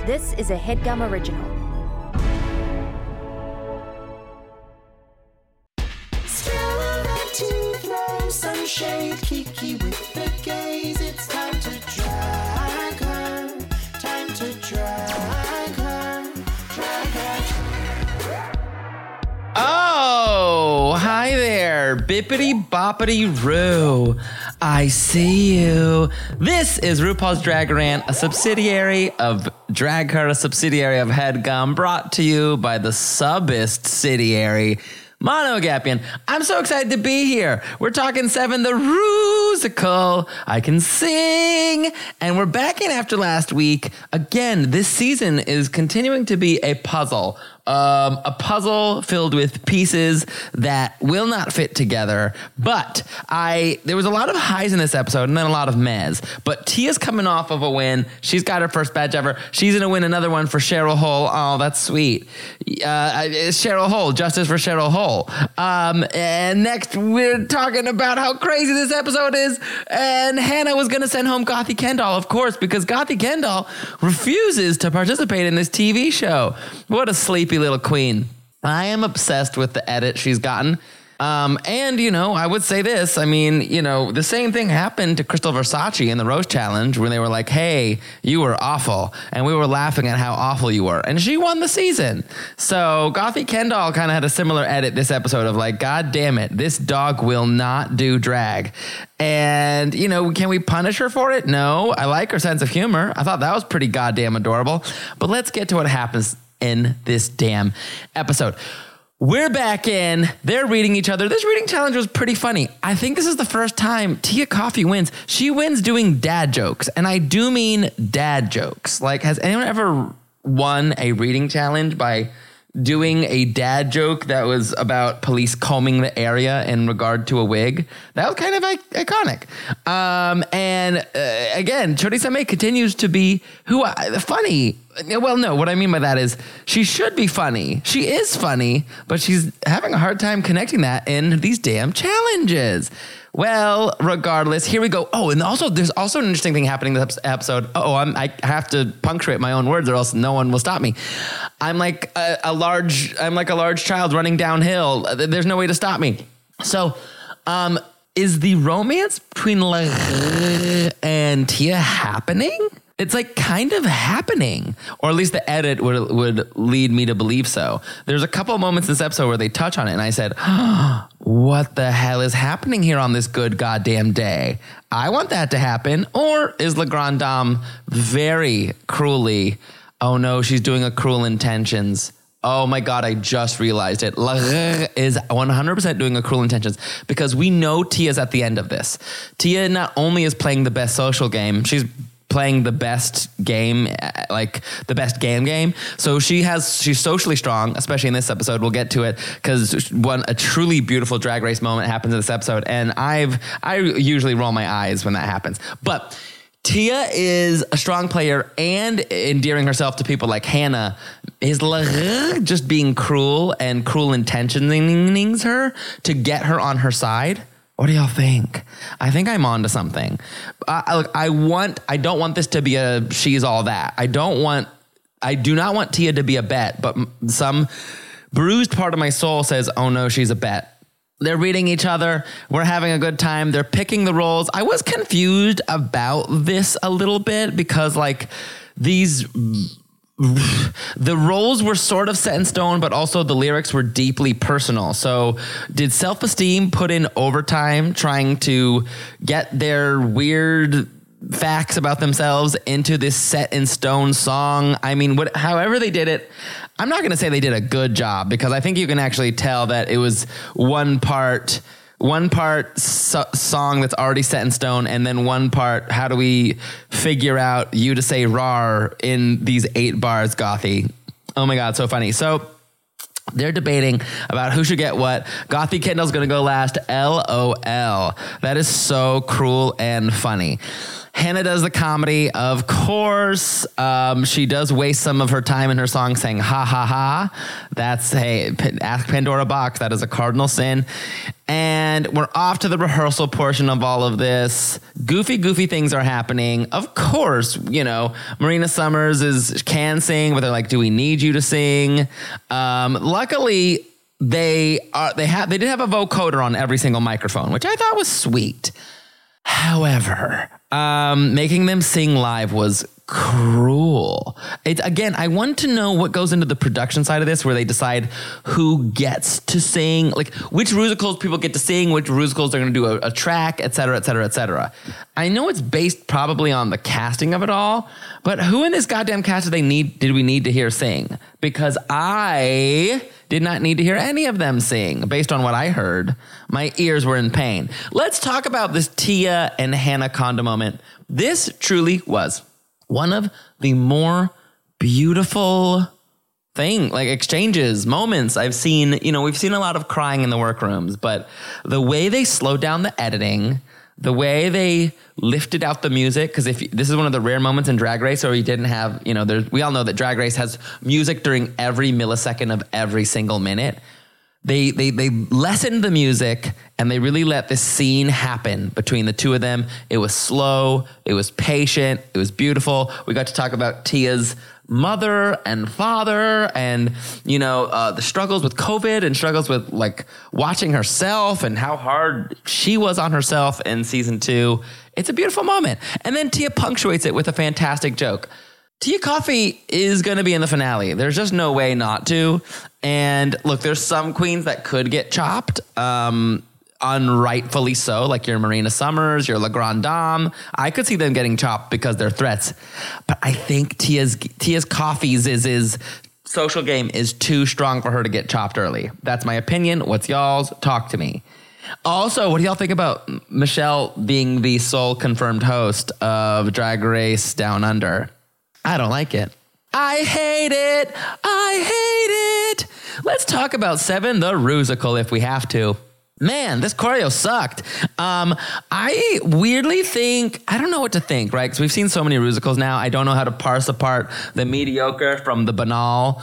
This is a HeadGum original. To throw some shade, Kiki with the gaze. It's time to drag her. Time to drag her. Drag her. Oh, hi there, bippity boppity roo. I see you. This is RuPaul's Drag Rant, a subsidiary of Drag Her, a subsidiary of HeadGum, brought to you by the subsidiary Monogapian. I'm so excited to be here. We're talking Seven the Rusical. I can sing. And we're back in after last week. Again, this season is continuing to be a puzzle. A puzzle filled with pieces that will not fit together. But there was a lot of highs in this episode and then a lot of mehs. But Tia's coming off of a win. She's got her first badge ever. She's going to win another one for Cheryl Hole. Oh, that's sweet. It's Cheryl Hole. Justice for Cheryl Hole. And next, we're talking about how crazy this episode is. And Hannah was going to send home Gothy Kendall, of course, because Gothy Kendall refuses to participate in this TV show. What a sleepy little queen. I am obsessed with the edit she's gotten. And, I would say this. The same thing happened to Crystal Versace in the Roast Challenge when they were like, hey, you were awful. And we were laughing at how awful you were. And she won the season. So Gothy Kendall kind of had a similar edit this episode of like, God damn it, this dog will not do drag. And, can we punish her for it? No. I like her sense of humor. I thought that was pretty goddamn adorable. But let's get to what happens in this damn episode. We're back in. They're reading each other. This reading challenge was pretty funny. I think this is the first time Tia Kofi wins. She wins doing dad jokes. And I do mean dad jokes. Like, has anyone ever won a reading challenge by doing a dad joke that was about police combing the area in regard to a wig? That was kind of iconic. Again, Chorisame continues to be funny. Well, no, what I mean by that is she should be funny. She is funny, but she's having a hard time connecting that in these damn challenges. Well, regardless, here we go. Oh, and also there's also an interesting thing happening this episode. I have to punctuate my own words or else no one will stop me. I'm like a large child running downhill. There's no way to stop me. So, is the romance between La and Tia happening? It's like kind of happening, or at least the edit would lead me to believe so. There's a couple of moments in this episode where they touch on it, and I said, what the hell is happening here on this good goddamn day? I want that to happen. Or is La Grande Dame very cruelly, oh no, she's doing a Cruel Intentions. Oh my God, I just realized it. La is 100% doing a Cruel Intentions because we know Tia's at the end of this. Tia not only is playing the best social game, she's playing the best game, like the best game. So she's socially strong, especially in this episode. We'll get to it because a truly beautiful Drag Race moment happens in this episode. And I usually roll my eyes when that happens. But Tia is a strong player and endearing herself to people like Hannah. Is just being cruel and Cruel Intentioning her to get her on her side? What do y'all think? I think I'm onto something. I don't want this to be a she's all that. I do not want Tia to be a bet, but some bruised part of my soul says, oh no, she's a bet. They're reading each other. We're having a good time. They're picking the roles. I was confused about this a little bit because the roles were sort of set in stone, but also the lyrics were deeply personal. So did Self-Esteem put in overtime trying to get their weird facts about themselves into this set in stone song? I mean, however they did it, I'm not going to say they did a good job because I think you can actually tell that it was one part song that's already set in stone, and then one part, how do we figure out you to say rar in these 8 bars, Gothy? Oh my God, so funny. So they're debating about who should get what. Gothy Kendall's going to go last. LOL. That is so cruel and funny. Hannah does the comedy, of course. She does waste some of her time in her song saying ha ha ha. That's, hey, ask Pandora Box. That is a cardinal sin. And we're off to the rehearsal portion of all of this. Goofy things are happening. Of course, you know, Marina Summers can sing, but they're like, do we need you to sing? Luckily, they did have a vocoder on every single microphone, which I thought was sweet. However, making them sing live was cruel. Again, I want to know what goes into the production side of this, where they decide who gets to sing, like which musicals people get to sing, which musicals they're going to do a track, et cetera, et cetera, et cetera. I know it's based probably on the casting of it all, but who in this goddamn cast did we need to hear sing? Because I did not need to hear any of them sing. Based on what I heard, my ears were in pain. Let's talk about this Tia and Hannah Conda moment. This truly was one of the more beautiful exchanges, moments I've seen. You know, we've seen a lot of crying in the workrooms, but the way they slowed down the editing, the way they lifted out the music, because this is one of the rare moments in Drag Race where you didn't have, you know, we all know that Drag Race has music during every millisecond of every single minute. They lessened the music and they really let this scene happen between the two of them. It was slow. It was patient. It was beautiful. We got to talk about Tia's mother and father and, you know, the struggles with COVID and struggles with like watching herself and how hard she was on herself in season 2. It's a beautiful moment. And then Tia punctuates it with a fantastic joke. Tia Kofi is going to be in the finale. There's just no way not to. And look, there's some queens that could get chopped, unrightfully so, like your Marina Summers, your La Grande Dame. I could see them getting chopped because they're threats. But I think Tia's Kofi's social game is too strong for her to get chopped early. That's my opinion. What's y'all's? Talk to me. Also, what do y'all think about Michelle being the sole confirmed host of Drag Race Down Under? I don't like it. I hate it. I hate it. Let's talk about Seven the Rusical if we have to. Man, this choreo sucked. I weirdly think, I don't know what to think, right? Because we've seen so many musicals now. I don't know how to parse apart the mediocre from the banal.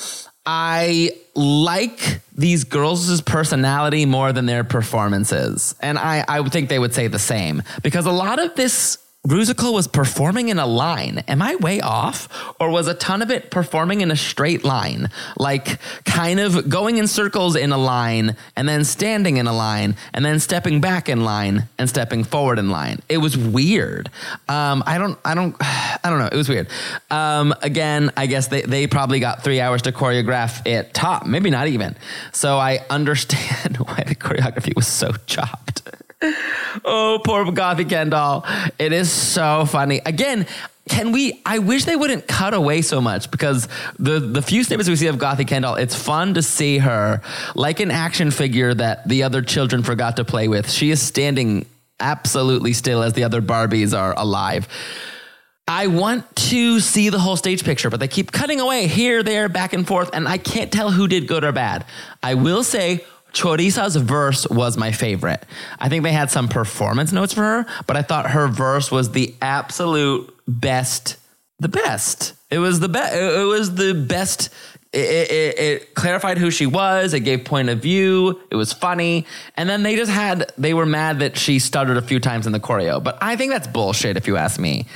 I like these girls' personality more than their performances. And I would think they would say the same. Because a lot of this Rusical was performing in a line. Am I way off? Or was a ton of it performing in a straight line? Like kind of going in circles in a line and then standing in a line and then stepping back in line and stepping forward in line. It was weird. I don't know. It was weird. Again, I guess they probably got 3 hours to choreograph it top, maybe not even. So I understand why the choreography was so chopped. Oh, poor Gothy Kendall. It is so funny. Again, I wish they wouldn't cut away so much, because the few snippets we see of Gothy Kendall, it's fun to see her like an action figure that the other children forgot to play with. She is standing absolutely still as the other Barbies are alive. I want to see the whole stage picture, but they keep cutting away here, there, back and forth, and I can't tell who did good or bad. I will say Choriza's verse was my favorite. I think they had some performance notes for her, but I thought her verse was the absolute best. The best. It was the best. It was the best. It clarified who she was. It gave point of view. It was funny. And then they were mad that she stuttered a few times in the choreo, but I think that's bullshit if you ask me.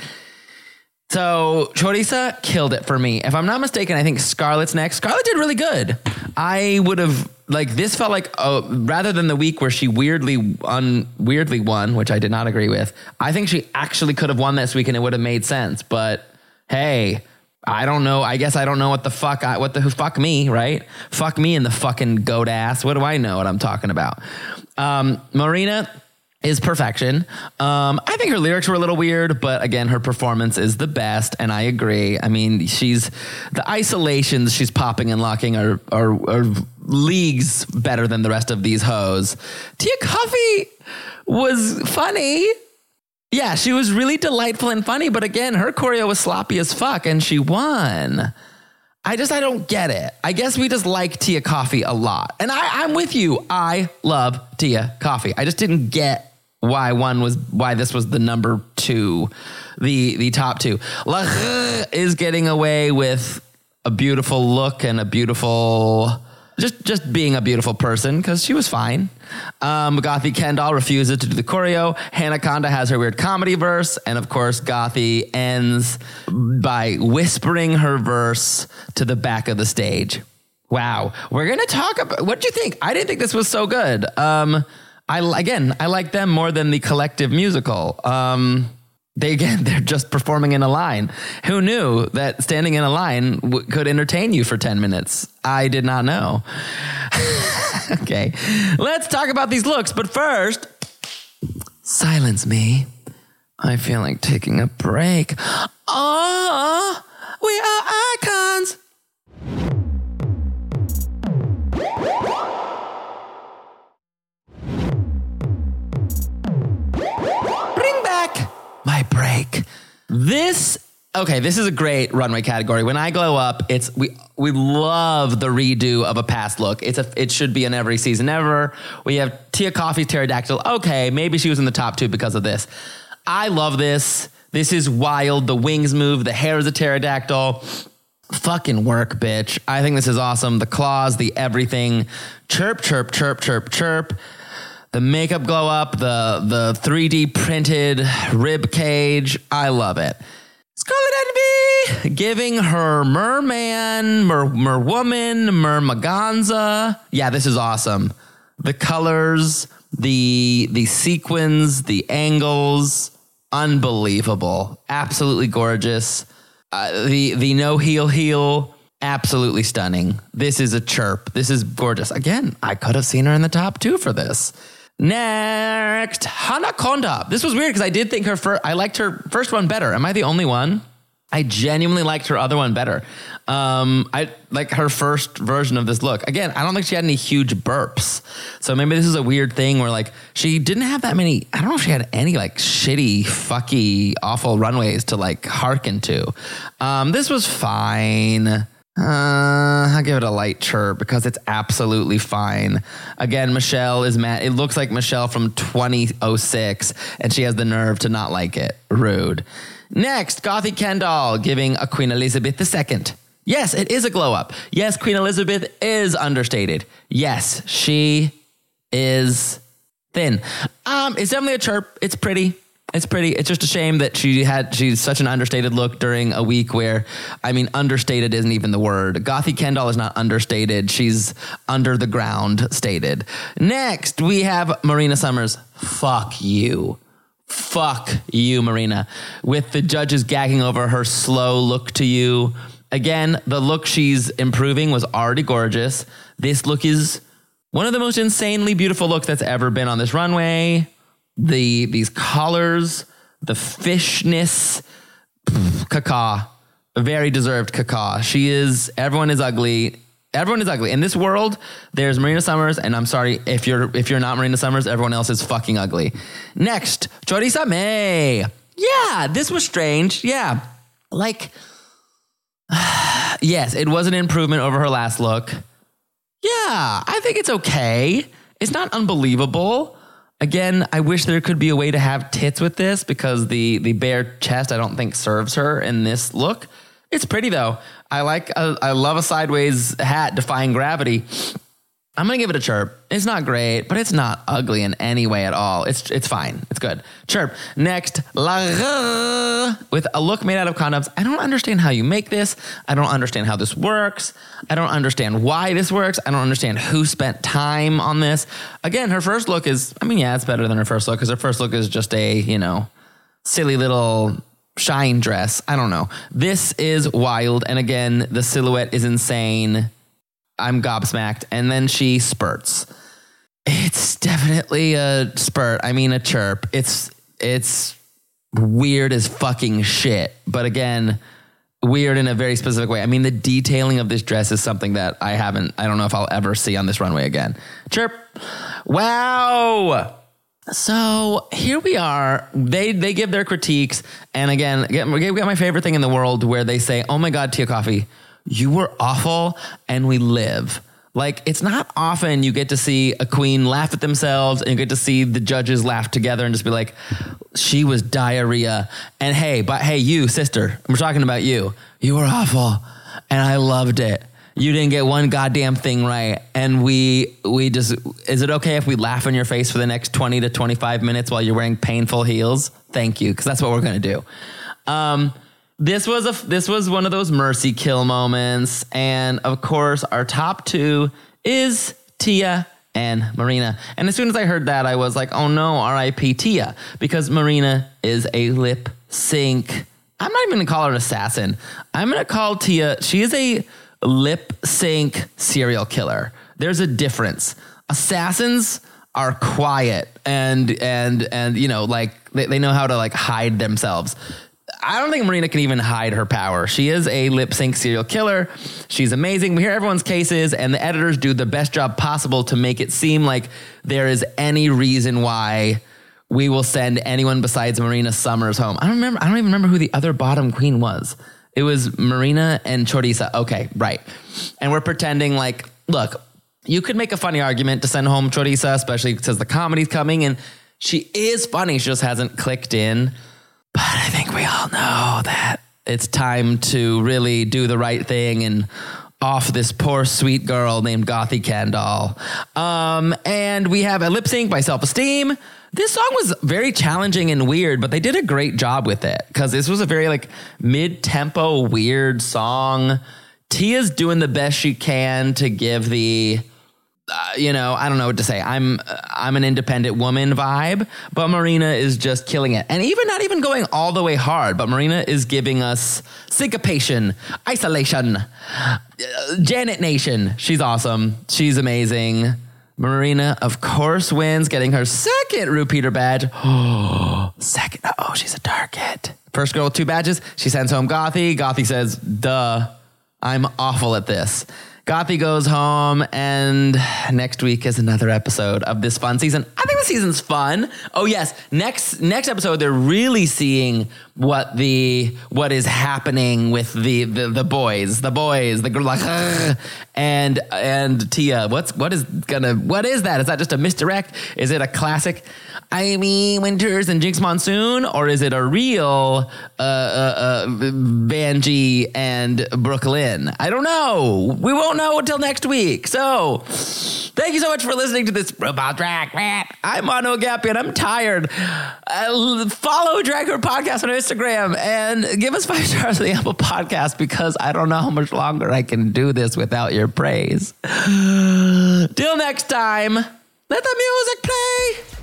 So Choriza killed it for me. If I'm not mistaken, I think Scarlett's next. Scarlett did really good. I would have, this felt like, rather than the week where she weirdly won, which I did not agree with, I think she actually could have won this week and it would have made sense. But hey, I don't know. I guess I don't know what the fuck me, right? Fuck me in the fucking goat ass. What do I know what I'm talking about? Marina is perfection. I think her lyrics were a little weird, but again, her performance is the best, and I agree. I mean, the isolations she's popping and locking are leagues better than the rest of these hoes. Tia Kofi was funny. Yeah, she was really delightful and funny, but again, her choreo was sloppy as fuck, and she won. I don't get it. I guess we just like Tia Kofi a lot. And I'm with you. I love Tia Kofi. I just didn't get why this was the number two. The top two. La is getting away with a beautiful look and a beautiful... Just being a beautiful person, because she was fine. Gothy Kendall refuses to do the choreo. Hanaconda has her weird comedy verse. And of course, Gothy ends by whispering her verse to the back of the stage. Wow. We're going to talk about... What do you think? I didn't think this was so good. I like them more than the collective musical. They're just performing in a line. Who knew that standing in a line could entertain you for 10 minutes? I did not know. Okay, let's talk about these looks. But first, silence me. I feel like taking a break. Oh, we are icons. Bring back my break. This is a great runway category. When I glow up, we love the redo of a past look. It should be in every season ever. We have Tia Kofi's pterodactyl. Okay, maybe she was in the top two because of this. I love this. This is wild. The wings move. The hair is a pterodactyl. Fucking work, bitch. I think this is awesome. The claws, the everything. Chirp, chirp, chirp, chirp, chirp. The makeup glow up, the 3D printed rib cage. I love it. Scarlet Envy giving her merman, merwoman, mermaganza. Yeah, this is awesome. The colors, the sequins, the angles, unbelievable. Absolutely gorgeous. The no heel, absolutely stunning. This is a chirp. This is gorgeous. Again, I could have seen her in the top two for this. Next, Hanaconda. This was weird because I did think I liked her first one better. Am I the only one? I genuinely liked her other one better. I like her first version of this look. Again, I don't think she had any huge burps. So maybe this is a weird thing where like she didn't have that many. I don't know if she had any like shitty, fucky, awful runways to like hearken to. This was fine. I'll give it a light chirp because it's absolutely fine. Again, Michelle is mad. It looks like Michelle from 2006 and she has the nerve to not like it. Rude. Next, Gothy Kendall giving a Queen Elizabeth II. Yes, it is a glow up. Yes, Queen Elizabeth is understated. Yes, she is thin. It's definitely a chirp. It's pretty. It's pretty. It's just a shame that she's such an understated look during a week where, I mean, understated isn't even the word. Gothy Kendall is not understated. She's under the ground stated. Next, we have Marina Summers. Fuck you. Fuck you, Marina. With the judges gagging over her slow look to you. Again, the look she's improving was already gorgeous. This look is one of the most insanely beautiful looks that's ever been on this runway. These collars, the fishness, caca, very deserved caca. Everyone is ugly. Everyone is ugly. In this world, there's Marina Summers, and I'm sorry, if you're not Marina Summers, everyone else is fucking ugly. Next, Choriza May. Yeah, this was strange. Yeah. Like, yes, it was an improvement over her last look. Yeah, I think it's okay. It's not unbelievable. Again, I wish there could be a way to have tits with this because the bare chest I don't think serves her in this look. It's pretty though. I love a sideways hat defying gravity. I'm gonna give it a chirp. It's not great, but it's not ugly in any way at all. It's fine. It's good. Chirp. Next, La with a look made out of condoms. I don't understand how you make this. I don't understand how this works. I don't understand why this works. I don't understand who spent time on this. Again, her first look is, it's better than her first look because her first look is just a, silly little shine dress. I don't know. This is wild. And again, the silhouette is insane. I'm gobsmacked. And then she spurts. It's definitely a spurt. A chirp. It's weird as fucking shit. But again, weird in a very specific way. The detailing of this dress is something that I don't know if I'll ever see on this runway again. Chirp. Wow. So here we are. They give their critiques. And again, we got my favorite thing in the world where they say, oh my God, Tia Kofi, you were awful and we live. Like, it's not often you get to see a queen laugh at themselves and you get to see the judges laugh together and just be like, she was diarrhea. And hey, you, sister, we're talking about you. You were awful. And I loved it. You didn't get one goddamn thing right. And we just, is it okay if we laugh in your face for the next 20 to 25 minutes while you're wearing painful heels? Thank you, because that's what we're going to do. This was one of those mercy kill moments. And of course, our top two is Tia and Marina. And as soon as I heard that, I was like, oh no, R.I.P. Tia, because Marina is a lip sync. I'm not even going to call her an assassin. I'm going to call Tia, she is a lip sync serial killer. There's a difference. Assassins are quiet and you know, like they know how to like hide themselves. I don't think Marina can even hide her power. She is a lip sync serial killer. She's amazing. We hear everyone's cases and the editors do the best job possible to make it seem like there is any reason why we will send anyone besides Marina Summers home. I don't even remember who the other bottom queen was. It was Marina and Choriza. Okay, right. And we're pretending like, look, you could make a funny argument to send home Choriza, especially because the comedy's coming and she is funny. She just hasn't clicked in. But I think we all know that it's time to really do the right thing and off this poor sweet girl named Gothy Kendall. And we have a lip sync by Self-Esteem. This song was very challenging and weird, but they did a great job with it because this was a very like mid-tempo weird song. Tia's doing the best she can to give the you know, I don't know what to say. I'm an independent woman vibe, but Marina is just killing it. And even not even going all the way hard, but Marina is giving us syncopation, isolation, Janet Nation. She's awesome. She's amazing. Marina, of course, wins, getting her second repeater badge. Second. Oh, she's a target. First girl with 2 badges. She sends home Gothy. Gothy says, duh, I'm awful at this. Gothy goes home, and next week is another episode of this fun season. I think the season's fun. Oh yes, next episode they're really seeing what is happening with the boys, the girl, like, and Tia. What is that? Is that just a misdirect? Is it a classic Amy Winters and Jinx Monsoon, or is it a real Vanjie and Brooklyn? I don't know. We won't know until next week. So, thank you so much for listening to this RuPaul's Drag Rant. I'm Mono Gappy and I'm tired. Follow Drag Her Podcast on Instagram and give us 5 stars on the Apple Podcast because I don't know how much longer I can do this without your praise. Till next time, let the music play.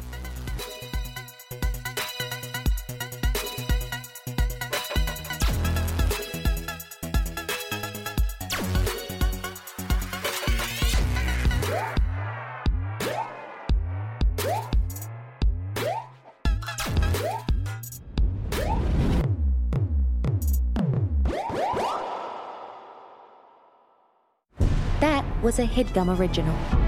That was a HeadGum original.